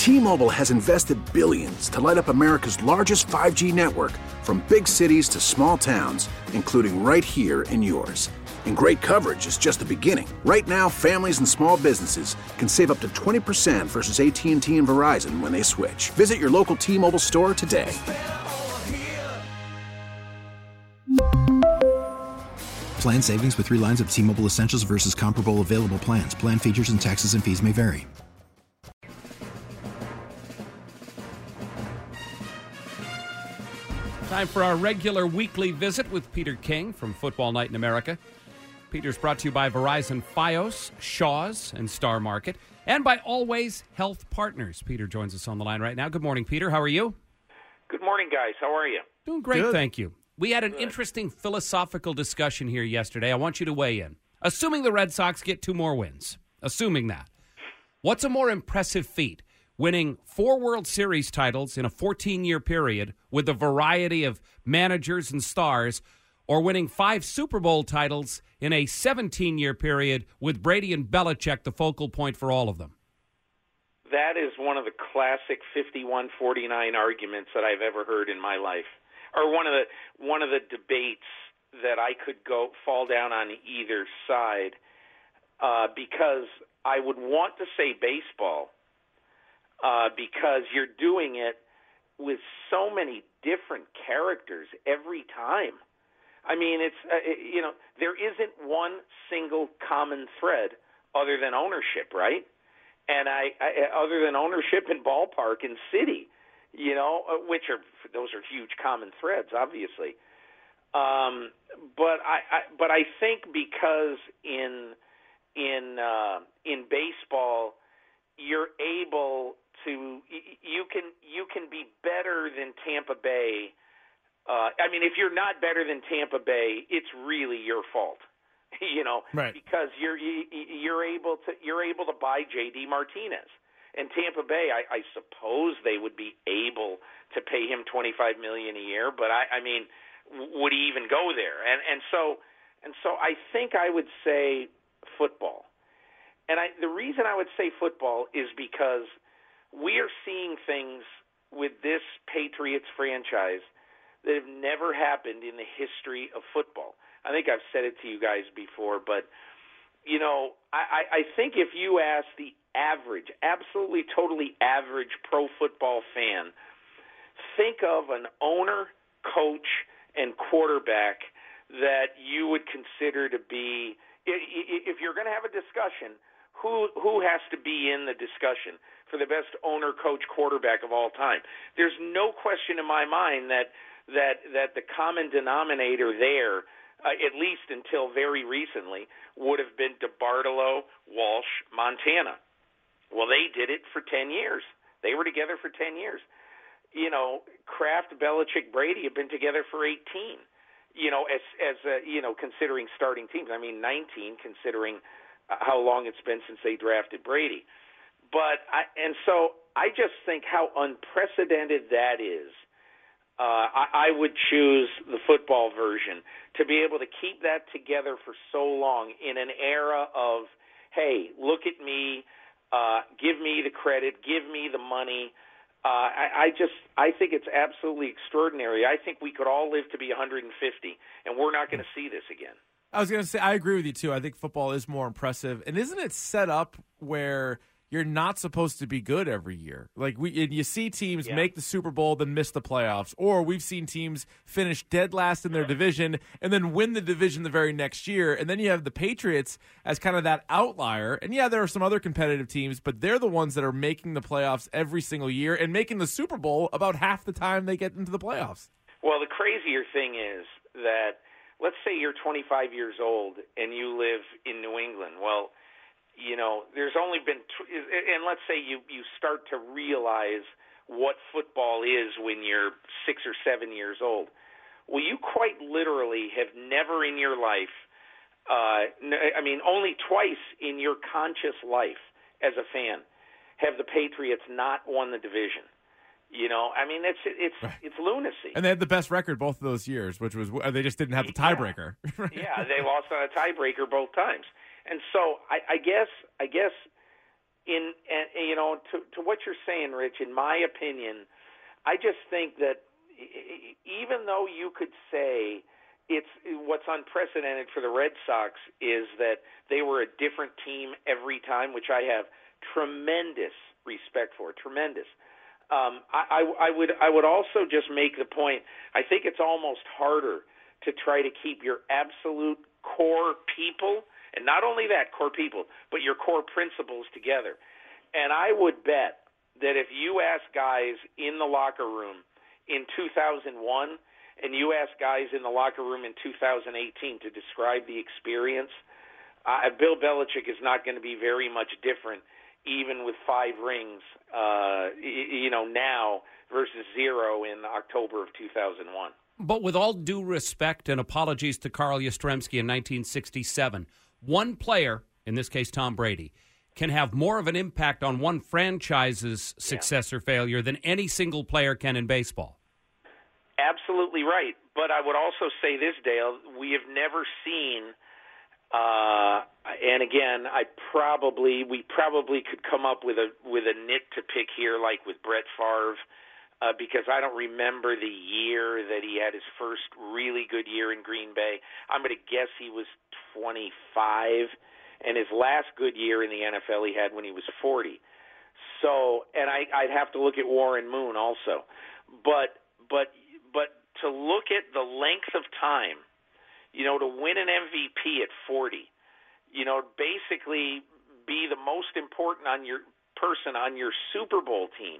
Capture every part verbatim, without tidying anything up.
T-Mobile has invested billions to light up America's largest five G network, from big cities to small towns, including right here in yours. And great coverage is just the beginning. Right now, families and small businesses can save up to twenty percent versus A T and T and Verizon when they switch. Visit your local T-Mobile store today. Plan savings with three lines of T-Mobile Essentials versus comparable available plans. Plan features and taxes and fees may vary. Time for our regular weekly visit with Peter King from Football Night in America. Peter's brought to you by Verizon Fios, Shaw's, and Star Market, and by Always Health Partners. Peter joins us on the line right now. Good morning, Peter. How are you? Good morning, guys. How are you? Doing great, Good. Thank you. We had an Good. interesting philosophical discussion here yesterday. I want you to weigh in. Assuming the Red Sox get two more wins, assuming that, what's a more impressive feat? Winning four World Series titles in a fourteen-year period with a variety of managers and stars, or winning five Super Bowl titles in a seventeen-year period with Brady and Belichick the focal point for all of them? That is one of the classic fifty-one forty-nine arguments that I've ever heard in my life, or one of the one of the debates that I could go fall down on either side, uh, because I would want to say baseball. Uh, because you're doing it with so many different characters every time. I mean, it's uh, it, you know, there isn't one single common thread other than ownership, right? And I, I other than ownership and ballpark and city, you know, uh, which are those are huge common threads, obviously. Um, but I, I but I think because in in uh, in baseball, you're able to you can you can be better than Tampa Bay. Uh, I mean, if you're not better than Tampa Bay, it's really your fault, you know, right. because you're you, you're able to you're able to buy J D Martinez, and Tampa Bay. I, I suppose they would be able to pay him twenty-five million dollars a year, but I, I mean, would he even go there? And and so and so I think I would say football. And I, the reason I would say football is because we are seeing things with this Patriots franchise that have never happened in the history of football. I think I've said it to you guys before, but, you know, I, I think if you ask the average, absolutely totally average pro football fan, think of an owner, coach, and quarterback that you would consider to be, if you're going to have a discussion, Who who has to be in the discussion for the best owner, coach, quarterback of all time? There's no question in my mind that that that the common denominator there, uh, at least until very recently, would have been DeBartolo, Walsh, Montana. Well, they did it for ten years. They were together for ten years. You know, Kraft, Belichick, Brady have been together for eighteen. You know, as as uh, you know, considering starting teams. I mean, nineteen considering how long it's been since they drafted Brady. But I, and so I just think how unprecedented that is. Uh, I, I would choose the football version to be able to keep that together for so long in an era of, hey, look at me, uh, give me the credit, give me the money. Uh, I, I just I think it's absolutely extraordinary. I think we could all live to be one hundred fifty, and we're not going to see this again. I was going to say, I agree with you, too. I think football is more impressive. And isn't it set up where you're not supposed to be good every year? Like, we, and you see teams yeah. make the Super Bowl, then miss the playoffs. Or we've seen teams finish dead last in their division and then win the division the very next year. And then you have the Patriots as kind of that outlier. And, yeah, there are some other competitive teams, but they're the ones that are making the playoffs every single year and making the Super Bowl about half the time they get into the playoffs. Well, the crazier thing is that let's say you're twenty-five years old and you live in New England. Well, you know, there's only been, and let's say you, you start to realize what football is when you're six or seven years old. Well, you quite literally have never in your life, uh, I mean, only twice in your conscious life as a fan have the Patriots not won the division. You know, I mean, it's it's right. it's lunacy. And they had the best record both of those years, which was they just didn't have the tiebreaker. Yeah, yeah they lost on a tiebreaker both times. And so I, I guess I guess in and you know to to what you're saying, Rich, in my opinion, I just think that even though you could say it's what's unprecedented for the Red Sox is that they were a different team every time, which I have tremendous respect for, tremendous. Um, I, I, I would I would also just make the point, I think it's almost harder to try to keep your absolute core people, and not only that, core people, but your core principles together. And I would bet that if you ask guys in the locker room in two thousand one and you ask guys in the locker room in two thousand eighteen to describe the experience, uh, Bill Belichick is not going to be very much different, even with five rings, uh, you know, now versus zero in October of two thousand one. But with all due respect and apologies to Carl Yastrzemski in nineteen sixty-seven, one player, in this case Tom Brady, can have more of an impact on one franchise's success yeah. or failure than any single player can in baseball. Absolutely right. But I would also say this, Dale, we have never seen Uh, and again, I probably we probably could come up with a with a nit to pick here, like with Brett Favre, uh, because I don't remember the year that he had his first really good year in Green Bay. I'm going to guess he was twenty-five, and his last good year in the N F L he had when he was forty. So, and I, I'd have to look at Warren Moon also, but but but to look at the length of time. You know, to win an M V P at forty, you know, basically be the most important on your person on your Super Bowl team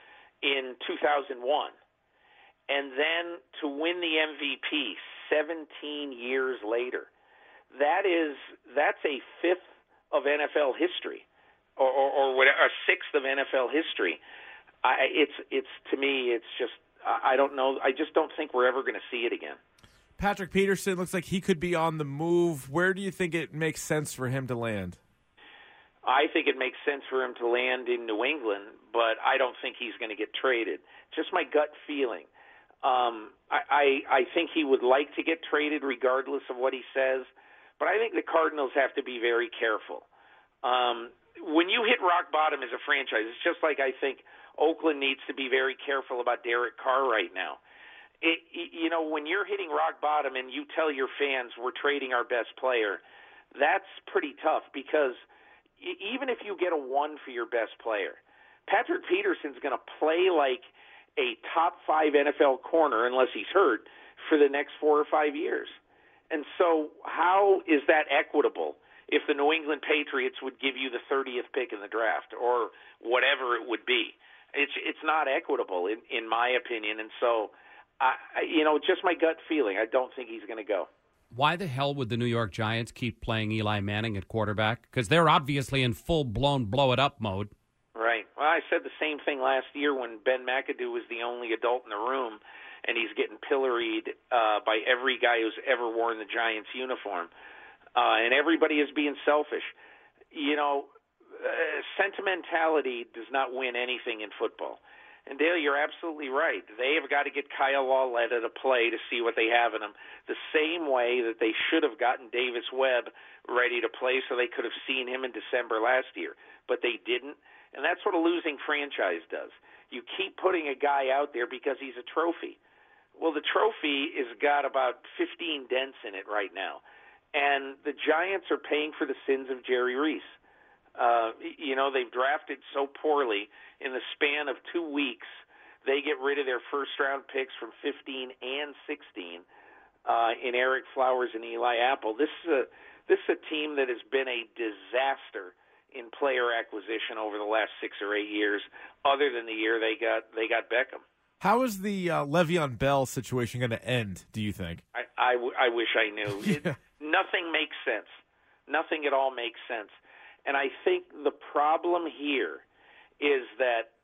in two thousand one, and then to win the M V P seventeen years later. That is that's a fifth of N F L history, or or, or whatever, a sixth of N F L history. I, it's it's to me, it's just I don't know. I just don't think we're ever going to see it again. Patrick Peterson looks like he could be on the move. Where do you think it makes sense for him to land? I think it makes sense for him to land in New England, but I don't think he's going to get traded. Just my gut feeling. Um, I, I, I think he would like to get traded regardless of what he says, but I think the Cardinals have to be very careful. Um, when you hit rock bottom as a franchise, it's just like I think Oakland needs to be very careful about Derek Carr right now. It, you know, when you're hitting rock bottom and you tell your fans we're trading our best player, that's pretty tough because even if you get a one for your best player, Patrick Peterson's going to play like a top five N F L corner unless he's hurt for the next four or five years. And so how is that equitable if the New England Patriots would give you the thirtieth pick in the draft or whatever it would be? It's it's not equitable in, in my opinion, and so I, you know, just my gut feeling. I don't think he's going to go. Why the hell would the New York Giants keep playing Eli Manning at quarterback? Because they're obviously in full-blown blow-it-up mode. Right. Well, I said the same thing last year when Ben McAdoo was the only adult in the room, and he's getting pilloried uh, by every guy who's ever worn the Giants uniform. Uh, and everybody is being selfish. You know, uh, sentimentality does not win anything in football. And, Dale, you're absolutely right. They have got to get Kyle Lauletta to play to see what they have in him, the same way that they should have gotten Davis Webb ready to play so they could have seen him in December last year. But they didn't, and that's what a losing franchise does. You keep putting a guy out there because he's a trophy. Well, the trophy has got about fifteen dents in it right now, and the Giants are paying for the sins of Jerry Reese. Uh, you know, they've drafted so poorly. In the span of two weeks, they get rid of their first-round picks from fifteen and sixteen uh, in Eric Flowers and Eli Apple. This is a this is a team that has been a disaster in player acquisition over the last six or eight years. Other than the year they got they got Beckham. How is the uh, Le'Veon Bell situation going to end? Do you think? I I, w- I wish I knew. yeah. it, nothing makes sense. Nothing at all makes sense. And I think the problem here is that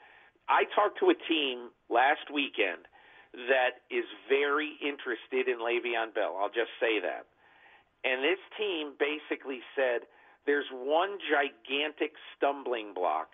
I talked to a team last weekend that is very interested in Le'Veon Bell. I'll just say that. And this team basically said there's one gigantic stumbling block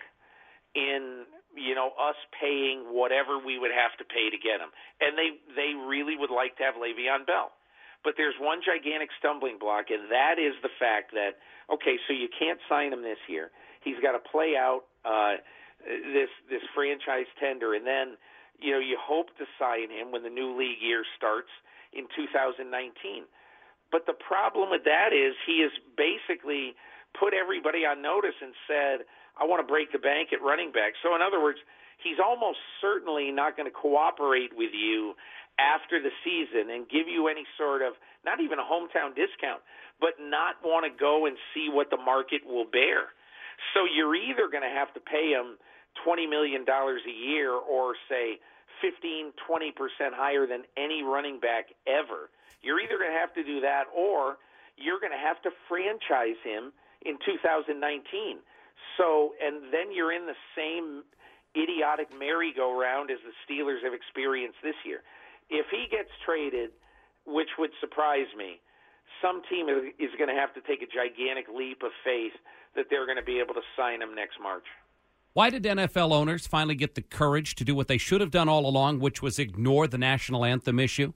in, you know, us paying whatever we would have to pay to get him. And they, they really would like to have Le'Veon Bell. But there's one gigantic stumbling block, and that is the fact that, okay, so you can't sign him this year. he's got to play out uh, this this franchise tender, and then you know you hope to sign him when the new league year starts in two thousand nineteen. But the problem with that is he has basically put everybody on notice and said, I want to break the bank at running back. So in other words, he's almost certainly not going to cooperate with you after the season and give you any sort of, not even a hometown discount, but not want to go and see what the market will bear. So you're either going to have to pay him twenty million dollars a year or, say, fifteen, twenty percent higher than any running back ever. You're either going to have to do that or you're going to have to franchise him in two thousand nineteen. So, and then you're in the same idiotic merry-go-round as the Steelers have experienced this year. If he gets traded, which would surprise me, some team is going to have to take a gigantic leap of faith that they're going to be able to sign him next March. Why did N F L owners finally get the courage to do what they should have done all along, which was ignore the national anthem issue?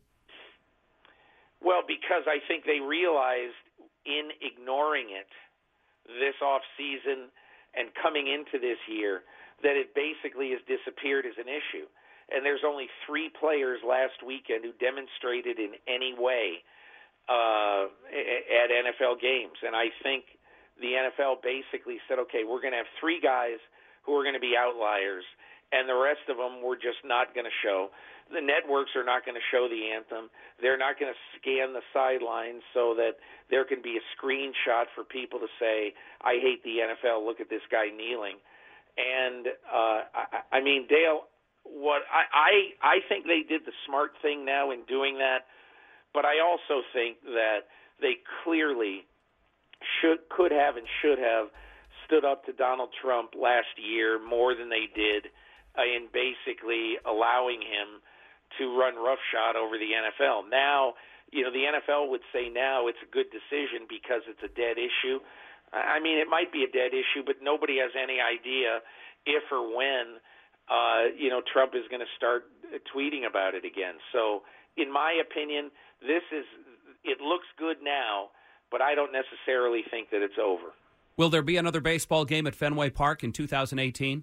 Well, because I think they realized in ignoring it this offseason and coming into this year that it basically has disappeared as an issue. And there's only three players last weekend who demonstrated in any way uh, at N F L games. And I think the N F L basically said, okay, we're going to have three guys who are going to be outliers, and the rest of them we're just not going to show. The networks are not going to show the anthem. They're not going to scan the sidelines so that there can be a screenshot for people to say, I hate the N F L, look at this guy kneeling. And, uh, I, I mean, Dale, what I, I, I think they did the smart thing now in doing that, but I also think that they clearly should, could have and should have stood up to Donald Trump last year more than they did uh, in basically allowing him to run roughshod over the N F L. Now, you know, the N F L would say now it's a good decision because it's a dead issue. I mean, it might be a dead issue, but nobody has any idea if or when, uh, you know, Trump is going to start tweeting about it again. So, in my opinion, this is, it looks good now, but I don't necessarily think that it's over. Will there be another baseball game at Fenway Park in two thousand eighteen?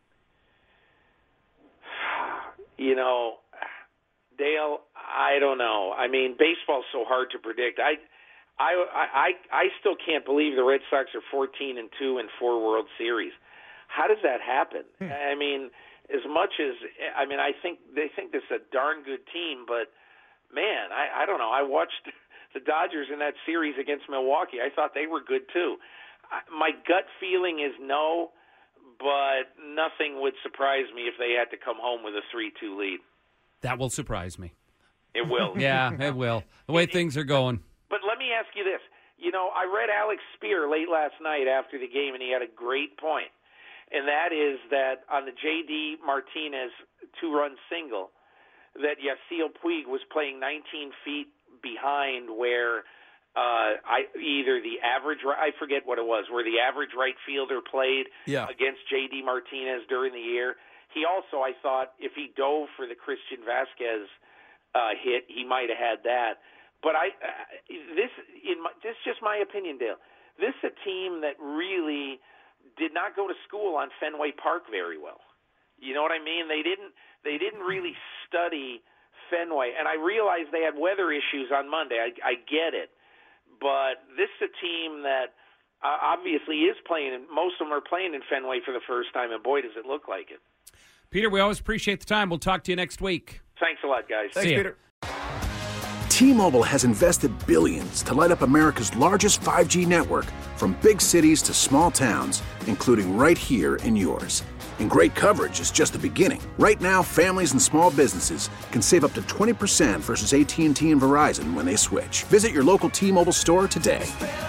You know, Dale, I don't know. I mean, baseball's so hard to predict. I, I, I, I still can't believe the Red Sox are fourteen and two in four World Series. How does that happen? Hmm. I mean, as much as I mean, I think they think this is a darn good team, but man, I, I don't know. I watched the Dodgers in that series against Milwaukee. I thought they were good too. My gut feeling is no, but nothing would surprise me if they had to come home with a three two lead. That will surprise me. It will. Yeah, it will. The way it, things are going. But let me ask you this. You know, I read Alex Spear late last night after the game, and he had a great point. And that is that on the J D Martinez two-run single, that Yasiel Puig was playing nineteen feet behind where uh, I either the average, I forget what it was, where the average right fielder played yeah. against J D Martinez during the year. He also, I thought, if he dove for the Christian Vasquez uh, hit, he might have had that. But I, uh, this, in my, this is just my opinion, Dale. This is a team that really did not go to school on Fenway Park very well. You know what I mean? They didn't. They didn't really study Fenway, and I realize they had weather issues on Monday. I, I get it, but this is a team that uh, obviously is playing, and most of them are playing in Fenway for the first time, and boy, does it look like it. Peter, we always appreciate the time. We'll talk to you next week. Thanks a lot, guys. Thanks, See Peter. T-Mobile has invested billions to light up America's largest five G network, from big cities to small towns, including right here in yours. And great coverage is just the beginning. Right now, families and small businesses can save up to twenty percent versus A T and T and Verizon when they switch. Visit your local T-Mobile store today.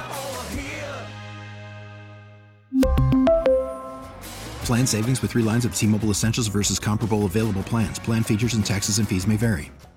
Plan savings with three lines of T-Mobile Essentials versus comparable available plans. Plan features and taxes and fees may vary.